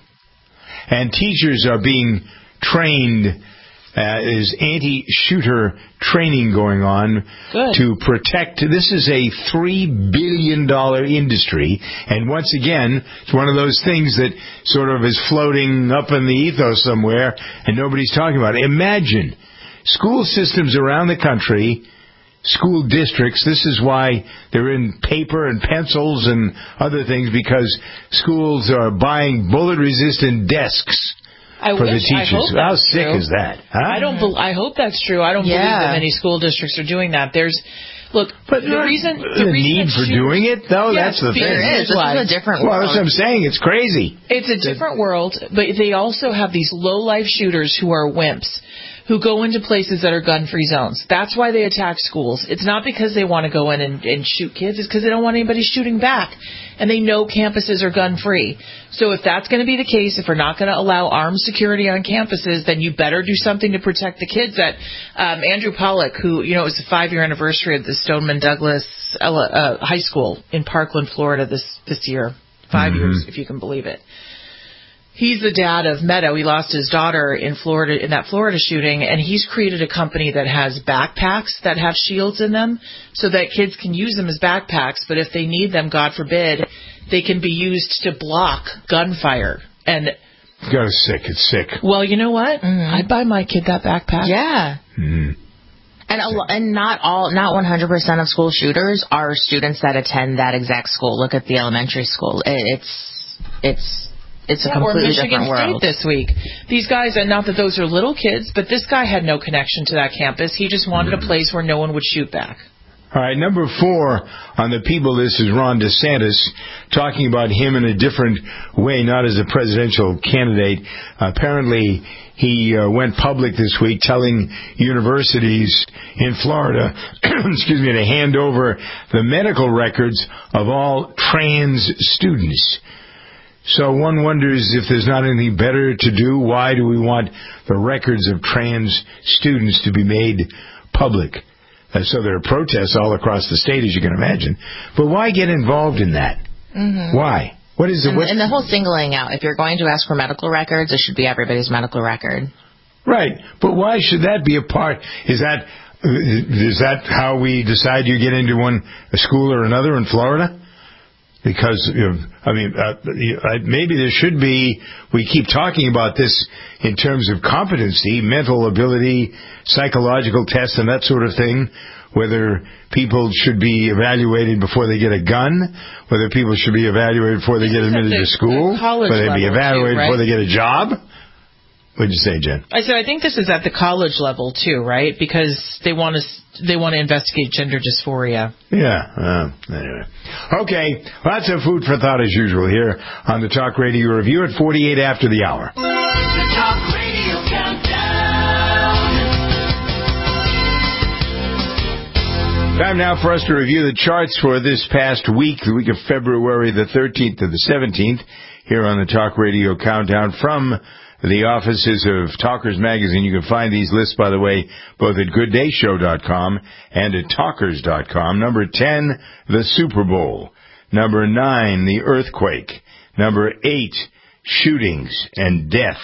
And teachers are being trained. Uh, there's anti-shooter training going on Good. to protect. This is a three billion dollars industry, and once again, it's one of those things that sort of is floating up in the ethos somewhere, and nobody's talking about it. Imagine school systems around the country, school districts. This is why they're in paper and pencils and other things, because schools are buying bullet-resistant desks. I for wish, the teachers. I hope How that's sick true. is that? Huh? I don't. Be, I hope that's true. I don't Yeah. believe that many school districts are doing that. There's, look, But the reason the, the reason need that for shooters- doing it, though, Yes, that's the because thing. There is. This why. is a different Well, world. that's what I'm saying. It's crazy. It's a different world, but they also have these low-life shooters who are wimps, who go into places that are gun-free zones. That's why they attack schools. It's not because they want to go in and, and shoot kids. It's because they don't want anybody shooting back. And they know campuses are gun-free. So if that's going to be the case, if we're not going to allow armed security on campuses, then you better do something to protect the kids. That um, Andrew Pollock, who, you know, it was the five-year anniversary of the Stoneman Douglas uh, High School in Parkland, Florida this, this year. Five Mm-hmm. years, if you can believe it. He's the dad of Meadow. He lost his daughter in Florida in that Florida shooting, and he's created a company that has backpacks that have shields in them so that kids can use them as backpacks, but if they need them, God forbid, they can be used to block gunfire. And God, it's sick. It's sick. well, you know what? Mm-hmm. I'd buy my kid that backpack. Yeah. Mm-hmm. And a, lo- and not all, not one hundred percent of school shooters are students that attend that exact school. Look at the elementary school. It, it's it's it's a Yeah, or completely Michigan different State world. this week. These guys, and not that those are little kids, but this guy had no connection to that campus. He just wanted a place where no one would shoot back. All right, number four on the people list is Ron DeSantis, talking about him in a different way, not as a presidential candidate. Uh, apparently, he uh, went public this week telling universities in Florida, excuse me, to hand over the medical records of all trans students. So one wonders if there's not anything better to do. Why do we want the records of trans students to be made public? Uh, so there are protests all across the state, as you can imagine. But why get involved in that? Mm-hmm. Why? What is it? And, and the whole singling out. If you're going to ask for medical records, it should be everybody's medical record. Right. But why should that be a part? Is that is that how we decide you get into one a school or another in Florida? Because, you know, I mean, uh, maybe there should be, we keep talking about this in terms of competency, mental ability, psychological tests and that sort of thing, whether people should be evaluated before they get a gun, whether people should be evaluated before they get admitted to school, whether they be evaluated too, right? before they get a job. What'd you say, Jen? I said I think this is at the college level too, right? Because they want to they want to investigate gender dysphoria. Yeah. Uh, anyway, okay. Lots of food for thought as usual here on the Talk Radio Review at forty-eight after the hour. The Talk Radio Countdown. Time now for us to review the charts for this past week, the week of February the thirteenth to the seventeenth, here on the Talk Radio Countdown from the offices of Talkers Magazine. You can find these lists, by the way, both at good day show dot com and at talkers dot com. Number ten, the Super Bowl. Number nine, the earthquake. Number eight, shootings and death.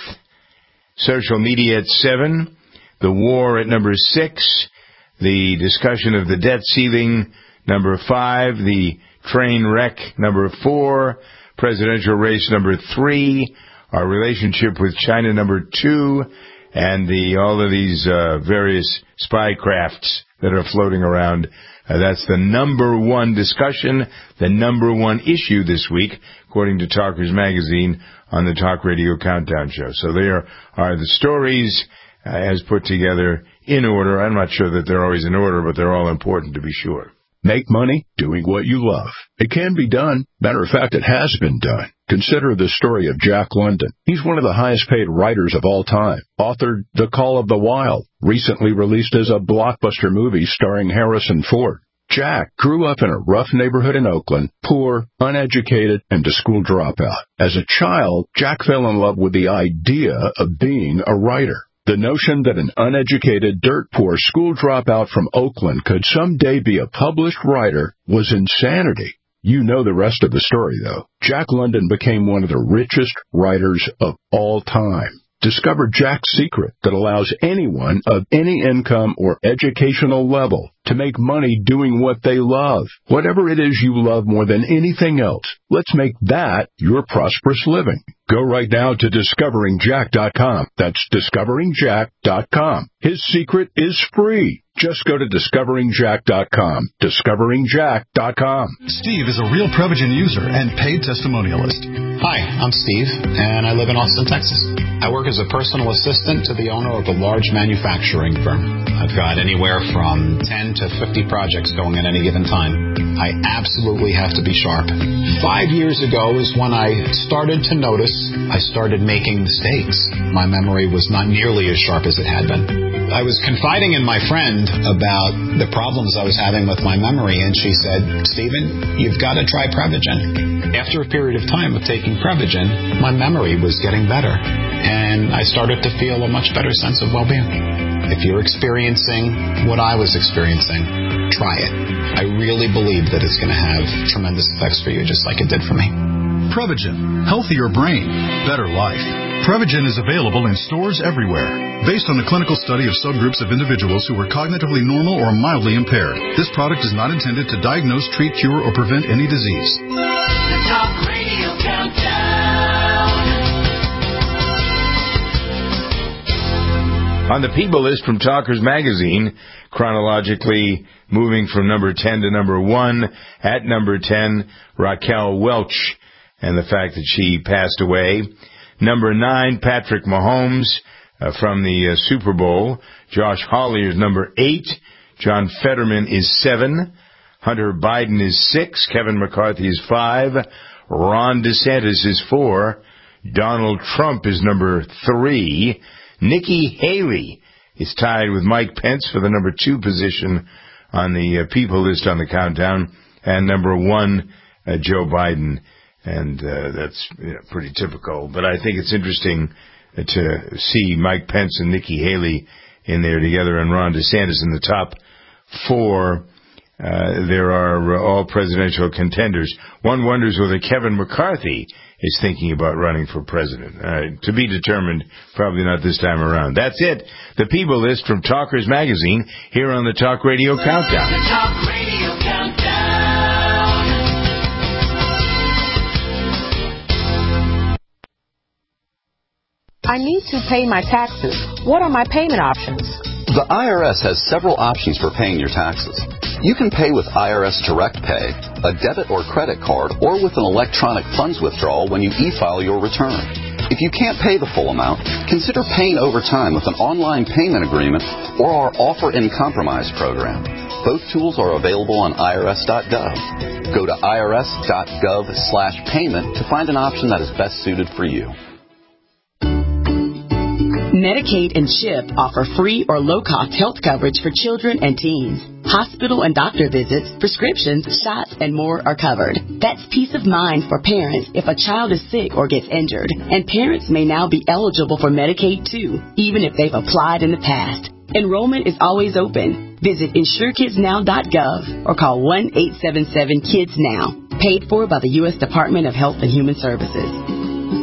Social media at seven. The war at number six. The discussion of the debt ceiling. Number five, the train wreck. Number four, presidential race. Number three, our relationship with China, number two, and the all of these uh, various spy crafts that are floating around. Uh, that's the number one discussion, the number one issue this week, according to Talkers Magazine on the Talk Radio Countdown Show. So there are the stories uh, as put together in order. I'm not sure that they're always in order, but they're all important to be sure. Make money doing what you love. It can be done. Matter of fact, it has been done. Consider the story of Jack London. He's one of the highest paid writers of all time. Authored The Call of the Wild, recently released as a blockbuster movie starring Harrison Ford. Jack grew up in a rough neighborhood in Oakland, poor, uneducated, and a school dropout. As a child, Jack fell in love with the idea of being a writer. The notion that an uneducated, dirt-poor school dropout from Oakland could someday be a published writer was insanity. You know the rest of the story, though. Jack London became one of the richest writers of all time. Discover Jack's secret that allows anyone of any income or educational level to make money doing what they love. Whatever it is you love more than anything else, let's make that your prosperous living. Go right now to discovering jack dot com. That's discovering jack dot com. His secret is free. Just go to discovering jack dot com. discovering jack dot com. Steve is a real Prevagen user and paid testimonialist. Hi, I'm Steve, and I live in Austin, Texas. I work as a personal assistant to the owner of a large manufacturing firm. I've got anywhere from ten to fifty projects going at any given time. I absolutely have to be sharp. Five years ago is when I started to notice I started making mistakes. My memory was not nearly as sharp as it had been. I was confiding in my friend about the problems I was having with my memory, and she said, Stephen, you've got to try Prevagen. After a period of time of taking Prevagen, my memory was getting better, and I started to feel a much better sense of well-being. If you're experiencing what I was experiencing, try it. I really believe that it's going to have tremendous effects for you, just like it did for me. Prevagen. Healthier brain, better life. Prevagen is available in stores everywhere. Based on a clinical study of subgroups of individuals who were cognitively normal or mildly impaired, this product is not intended to diagnose, treat, cure, or prevent any disease. The Talk Radio Countdown. On the People list from Talkers Magazine, chronologically moving from number ten to number one, at number ten, Raquel Welch, and the fact that she passed away. Number nine, Patrick Mahomes uh, from the uh, Super Bowl. Josh Hawley is number eight. John Fetterman is seven. Hunter Biden is six. Kevin McCarthy is five. Ron DeSantis is four. Donald Trump is number three. Nikki Haley is tied with Mike Pence for the number two position on the uh, people list on the countdown. And number one, uh, Joe Biden. And uh, that's you know, pretty typical. But I think it's interesting to see Mike Pence and Nikki Haley in there together and Ron DeSantis in the top four. Uh, there are uh, all presidential contenders. One wonders whether Kevin McCarthy is thinking about running for president. Uh, to be determined, probably not this time around. That's it. The People List from Talkers Magazine here on the Talk Radio Countdown. The Talk Radio Countdown. I need to pay my taxes. What are my payment options? The I R S has several options for paying your taxes. You can pay with I R S Direct Pay, a debit or credit card, or with an electronic funds withdrawal when you e-file your return. If you can't pay the full amount, consider paying over time with an online payment agreement or our Offer in Compromise program. Both tools are available on I R S dot gov. Go to I R S dot gov slash payment to find an option that is best suited for you. Medicaid and CHIP offer free or low-cost health coverage for children and teens. Hospital and doctor visits, prescriptions, shots, and more are covered. That's peace of mind for parents if a child is sick or gets injured. And parents may now be eligible for Medicaid, too, even if they've applied in the past. Enrollment is always open. Visit insure kids now dot gov or call one eight seven seven kids now. Paid for by the U S Department of Health and Human Services.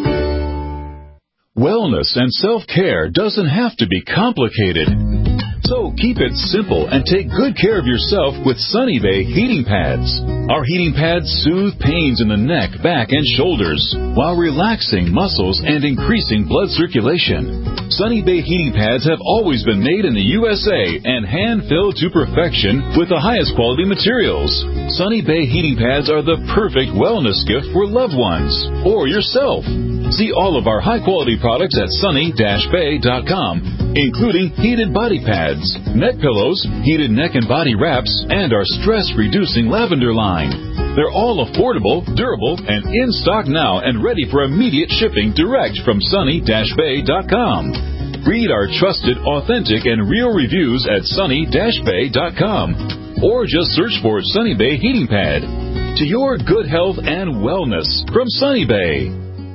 Wellness and self-care doesn't have to be complicated. So keep it simple and take good care of yourself with Sunny Bay heating pads. Our heating pads soothe pains in the neck, back, and shoulders while relaxing muscles and increasing blood circulation. Sunny Bay heating pads have always been made in the U S A and hand-filled to perfection with the highest quality materials. Sunny Bay heating pads are the perfect wellness gift for loved ones or yourself. See all of our high-quality products at sunny dash bay dot com, including heated body pads, neck pillows, heated neck and body wraps, and our stress-reducing lavender line. They're all affordable, durable, and in stock now and ready for immediate shipping direct from sunny dash bay dot com. Read our trusted, authentic, and real reviews at sunny dash bay dot com or just search for Sunny Bay Heating Pad. To your good health and wellness from Sunny Bay.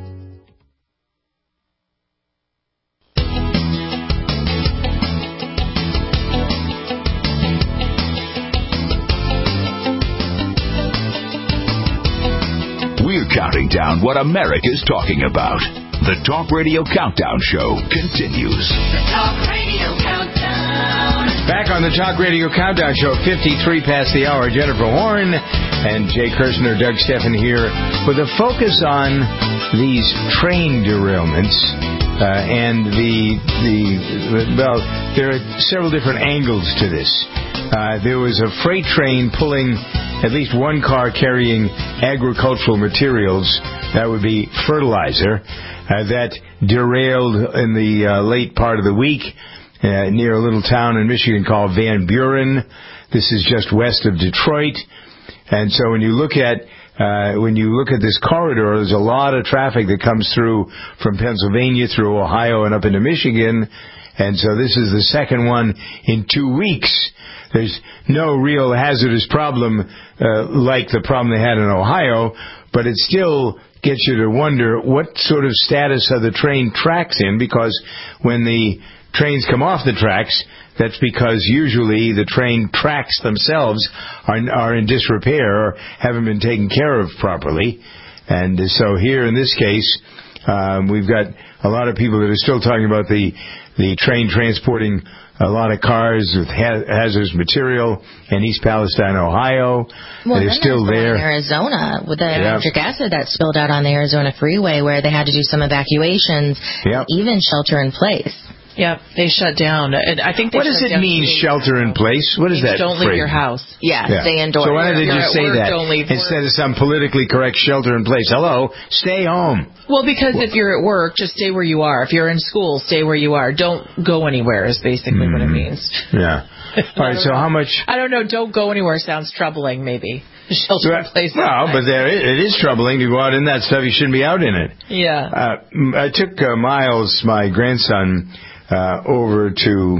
We're counting down what America's talking about. The Talk Radio Countdown Show continues. The Talk Radio Countdown. Back on the Talk Radio Countdown Show, fifty-three past the hour. Jennifer Horn and Jay Kirshner, Doug Steffen here with a focus on these train derailments. Uh, and the, the, well, there are several different angles to this. Uh, there was a freight train pulling at least one car carrying agricultural materials, that would be fertilizer, uh, that derailed in the uh, late part of the week uh, near a little town in Michigan called Van Buren. This is just west of Detroit. And so when you look at Uh, when you look at this corridor, there's a lot of traffic that comes through from Pennsylvania, through Ohio, and up into Michigan. And so this is the second one in two weeks. There's no real hazardous problem uh, like the problem they had in Ohio, but it still gets you to wonder what sort of status are the train tracks in, because when the trains come off the tracks, that's because usually the train tracks themselves are, are in disrepair or haven't been taken care of properly. And so here in this case, um, we've got a lot of people that are still talking about the, the train transporting a lot of cars with ha- hazardous material in East Palestine, Ohio. Well, They're still there. In Arizona, with the Yep. nitric acid that spilled out on the Arizona freeway, where they had to do some evacuations, Yep. even shelter in place. Yep, they shut down. And I think they What does shut it down mean, the- shelter in place? What is that? Don't leave phrase? your house. Yeah, stay indoors. So why don't they You're just at say work, that don't leave work. instead of some politically correct shelter in place? Hello, stay home. Well, because if you're at work, just stay where you are. If you're in school, stay where you are. Don't go anywhere is basically mm-hmm. what it means. Yeah. All right, so how much... I don't know. Don't go anywhere sounds troubling, maybe. Shelter in place. No, but there, it is troubling to go out in that stuff. You shouldn't be out in it. Yeah. Uh, I took uh, Miles, my grandson, uh, over to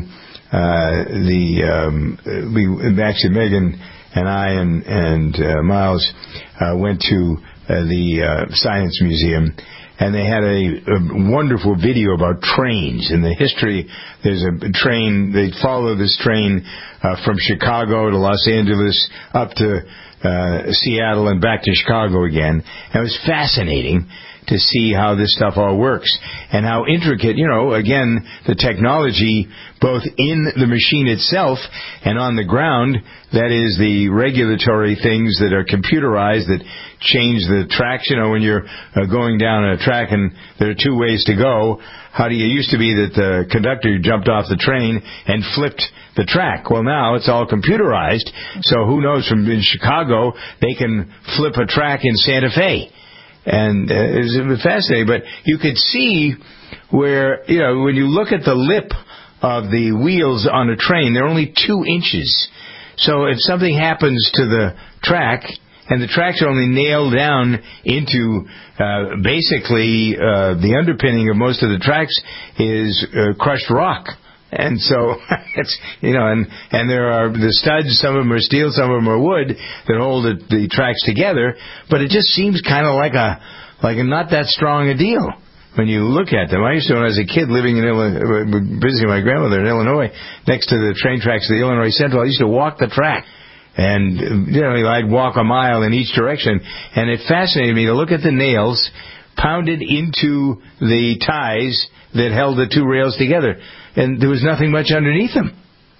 uh, the... Um, we actually, Megan and I and, and uh, Miles uh, went to uh, the uh, Science Museum. And they had a, a wonderful video about trains and the history. There's a train, they follow this train uh, from Chicago to Los Angeles up to uh, Seattle and back to Chicago again. And it was fascinating to see how this stuff all works and how intricate, you know, again, the technology both in the machine itself and on the ground, that is the regulatory things that are computerized that change the tracks. You know, when you're uh, going down a track and there are two ways to go, how do you, it used to be that the conductor jumped off the train and flipped the track. Well, now it's all computerized, so who knows, from in Chicago, they can flip a track in Santa Fe. And uh, it was fascinating, but you could see where, you know, when you look at the lip of the wheels on a train, they're only two inches. So if something happens to the track, and the tracks are only nailed down into uh, basically uh, the underpinning of most of the tracks is uh, crushed rock. And so, it's, you know, and, and there are the studs, some of them are steel, some of them are wood, that hold the, the tracks together, but it just seems kind of like a, like a not that strong a deal when you look at them. I used to, when I was a kid living in Illinois, visiting my grandmother in Illinois, next to the train tracks of the Illinois Central, I used to walk the track. And, you know, I'd walk a mile in each direction, and it fascinated me to look at the nails pounded into the ties that held the two rails together. And there was nothing much underneath them.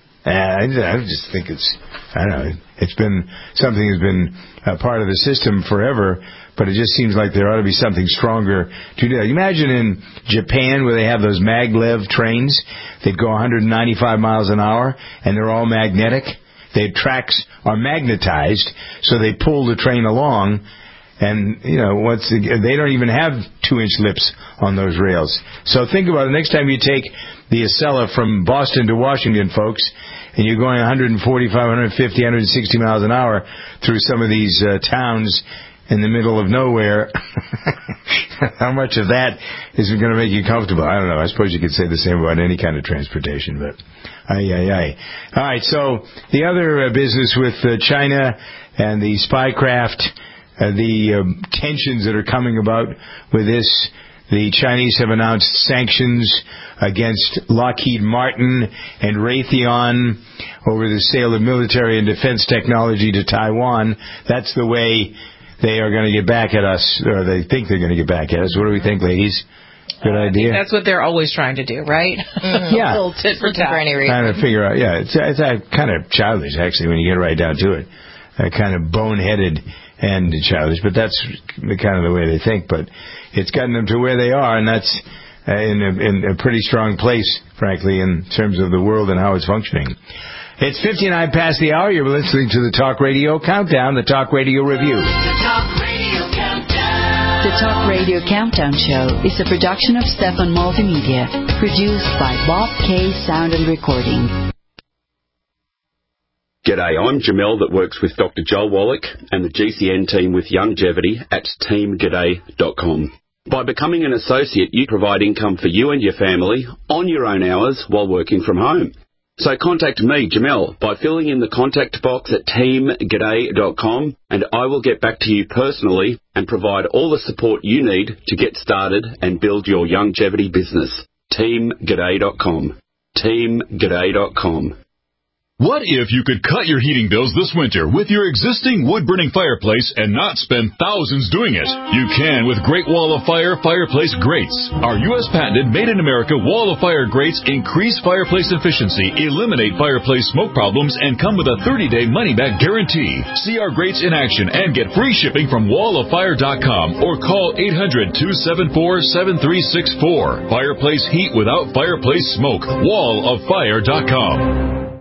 And I, I just think it's, I don't know, it's been something that's been a part of the system forever, but it just seems like there ought to be something stronger to do that. Imagine in Japan where they have those maglev trains that go one hundred ninety-five miles an hour, and they're all magnetic. Their tracks are magnetized, so they pull the train along. And, you know, once again, they don't even have two-inch lips on those rails. So think about it. Next time you take the Acela from Boston to Washington, folks, and you're going one forty-five, one fifty, one sixty miles an hour through some of these uh, towns in the middle of nowhere, how much of that is going to make you comfortable? I don't know. I suppose you could say the same about any kind of transportation, but aye, aye, aye. All right, so the other uh, business with uh, China and the spycraft, Uh, the uh, tensions that are coming about with this. The Chinese have announced sanctions against Lockheed Martin and Raytheon over the sale of military and defense technology to Taiwan. That's the way they are going to get back at us, or they think they're going to get back at us. What do we think, ladies? Good uh, idea. That's what they're always trying to do, right? Mm-hmm. Yeah. A little tit for tat. For any reason. Trying to figure out, yeah, it's, it's uh, kind of childish, actually, when you get right down to it. Uh, kind of boneheaded and childish, but that's kind of the way they think. But it's gotten them to where they are, and that's uh, in, a, in a pretty strong place, frankly, in terms of the world and how it's functioning. It's fifty-nine past the hour. You're listening to the Talk Radio Countdown, the Talk Radio Review. The Talk Radio Countdown. The Talk Radio Countdown Show is a production of Stefan Multimedia, produced by Bob K. Sound and Recording. G'day, I'm Jamel that works with Doctor Joel Wallach and the G C N team with Longevity at team g'day dot com. By becoming an associate, you provide income for you and your family on your own hours while working from home. So contact me, Jamel, by filling in the contact box at team g'day dot com, and I will get back to you personally and provide all the support you need to get started and build your longevity business. team g'day dot com. team g'day dot com. What if you could cut your heating bills this winter with your existing wood-burning fireplace and not spend thousands doing it? You can with Great Wall of Fire Fireplace Grates. Our U S patented made-in-America Wall of Fire grates increase fireplace efficiency, eliminate fireplace smoke problems, and come with a thirty-day money-back guarantee. See our grates in action and get free shipping from wall of fire dot com or call eight hundred, two seven four, seven three six four. Fireplace heat without fireplace smoke. wall of fire dot com.